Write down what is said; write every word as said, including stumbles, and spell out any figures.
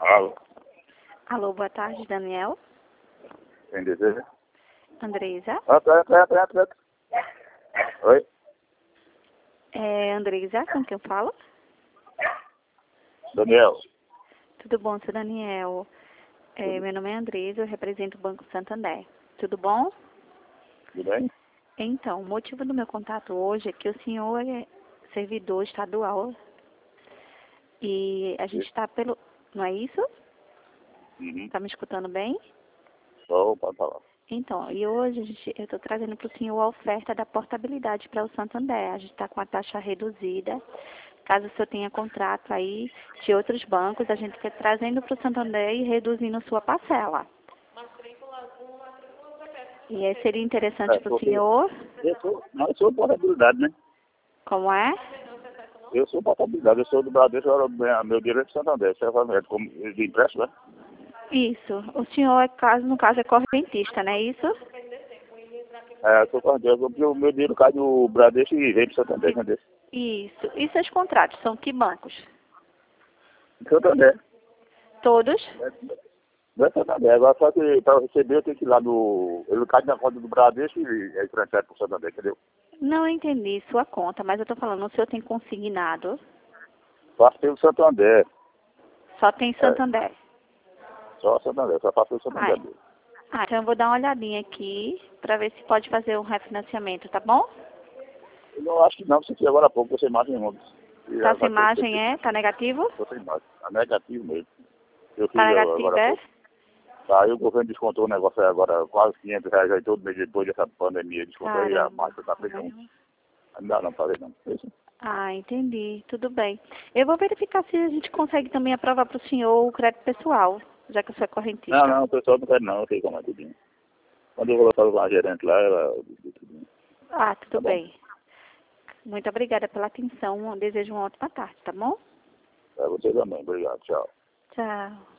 Alô, Alô, boa tarde, Daniel. quem deseja? Andresa. Entra, entra, entra, entra, entra. Oi? É Andresa, com quem eu falo? Daniel. Tudo bom, seu Daniel? É, meu nome é Andresa, eu represento o Banco Santander. Tudo bom? Tudo bem? Então, o motivo do meu contato hoje é que o senhor é servidor estadual e a gente está pelo... Não é isso? Uhum. Está me escutando bem? Só pode falar. Então, e hoje a gente, eu estou trazendo para o senhor a oferta da portabilidade para o Santander. A gente está com a taxa reduzida. Caso o senhor tenha contrato aí de outros bancos, a gente está trazendo para o Santander e reduzindo sua parcela. E aí seria interessante É, para o porque senhor, eu sou, não, eu sou portabilidade, né? como é? Eu sou portabilidade, eu sou do Bradesco, eu, meu meu direito é Santander, certamente, como de empréstimo, né? Isso. O senhor, é, caso, no caso, é correntista, não é isso? É, eu sou portabilidade, porque o meu dinheiro cai no Bradesco e vem pro Santander, entendeu? Isso. E seus contratos são que bancos? Santander. Todos? Não é Santander, agora só que para receber eu tenho que ir lá no... Ele cai na conta do Bradesco e aí transfere pro Santander, entendeu? Não entendi sua conta, mas eu estou falando, o senhor tem consignado? Faço pelo Santander. Só tem É, Santander. só Santander, só faço pelo Ah, Santander é. mesmo. Ah, então eu vou dar uma olhadinha aqui para ver se pode fazer um refinanciamento, tá bom? Eu não acho que não, você fez agora há pouco, você imagem ontem. E Tá ela sem vai ter que margem, ter é? Tá negativo? você imagem. É negativo mesmo. Eu Tá fiz negativo, agora há é? pouco. Tá, aí o governo descontou o negócio aí agora, quase quinhentos reais aí todo mês depois dessa pandemia. Descontou aí a Caramba. marca tá feijão. Não dá não pra ver não. Isso. Ah, entendi. Tudo bem. Eu vou verificar se a gente consegue também aprovar para o senhor o crédito pessoal, já que o senhor é Não, correntista. não, o pessoal não quer não, eu sei como é tudinho. Quando eu vou falar com a gerente lá, ela diz tudinho. Ah, Tá tudo bom? bem. Muito obrigada pela atenção. Eu desejo uma ótima tarde, tá bom? Pra você também, obrigado, tchau. Tchau.